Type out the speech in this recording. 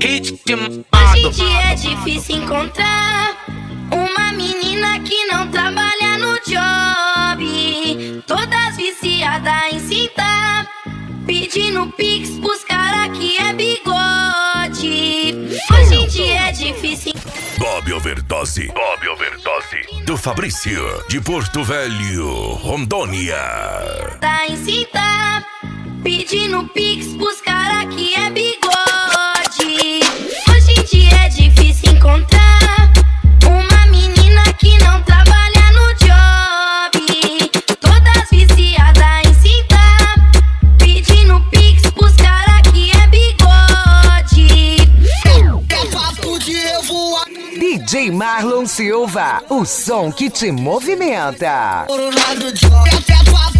ritmo. Hoje em dia é difícil encontrar uma menina que não trabalha no job, todas viciadas em cintar, pedindo pix pros cara que é bigode. Hoje em dia é difícil. Bob Overdose do Fabrício de Porto Velho, Rondônia. Tá em cintar, pedindo pix pros cara que é bigode. Hoje em dia é difícil encontrar uma menina que não trabalha no job, todas viciadas em cintar, pedindo pix pros cara que é bigode. É papo de revoar. DJ Marlon Silva, o som que te movimenta. Por um lado de